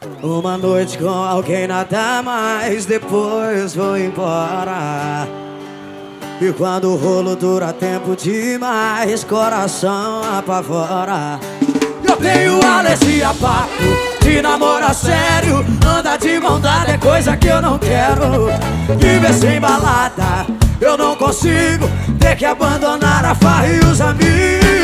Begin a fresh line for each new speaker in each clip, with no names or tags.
Uma noite com alguém nada mais, depois vou embora. E quando o rolo dura tempo demais, coração apavora. Eu tenho alergia a papo de namorar sério. Andar de mão dada é coisa que eu não quero. Viver sem balada eu não consigo. Ter que abandonar a farra e os amigos.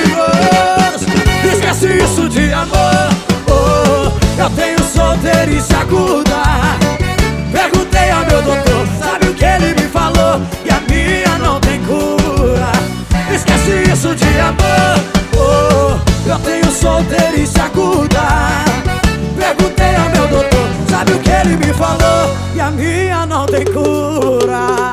Esquece isso de amor. Eu tenho solteirice aguda. Perguntei ao meu doutor, sabe o que ele me falou? Que a minha não tem cura. Esquece isso de amor. Eu tenho solteirice aguda. Perguntei ao meu doutor, sabe o que ele me falou? Que a minha não tem cura.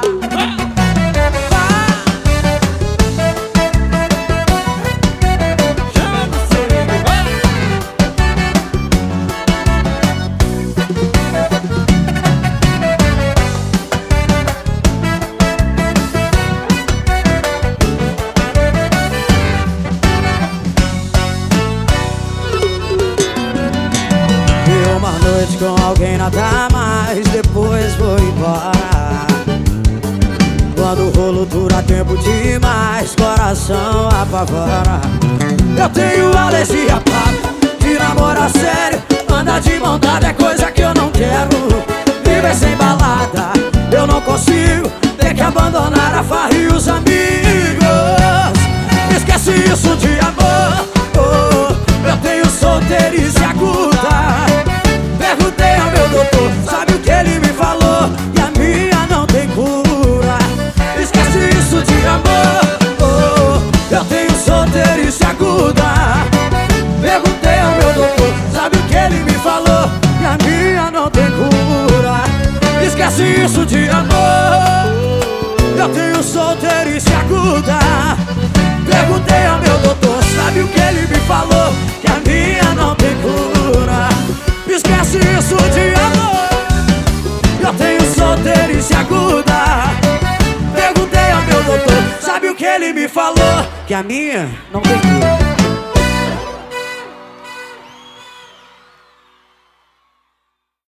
Uma noite com alguém nada mais, depois vou embora. Quando o rolo dura tempo demais, coração apavora. Eu tenho alergia a papo de namorar sério. Andar de mão dada é coisa que eu não quero. Viver sem balada eu não consigo. Ter que abandonar a farra e os amigos. Esquece isso de amor. Eu tenho solteirice aguda. Perguntei ao meu doutor, sabe o que ele me falou? Que a minha não tem cura. Esquece isso de amor. Eu tenho solteirice aguda. Perguntei ao meu doutor, sabe o que ele me falou? Que a minha não tem cura. Esquece isso de amor. Eu tenho solteirice aguda. Perguntei ao meu doutor, sabe o que ele me falou? Que a minha não tem cura. Esquece isso de amor. Eu tenho solteirice aguda. Perguntei ao meu doutor, sabe o que ele me falou? Que a minha não tem cura.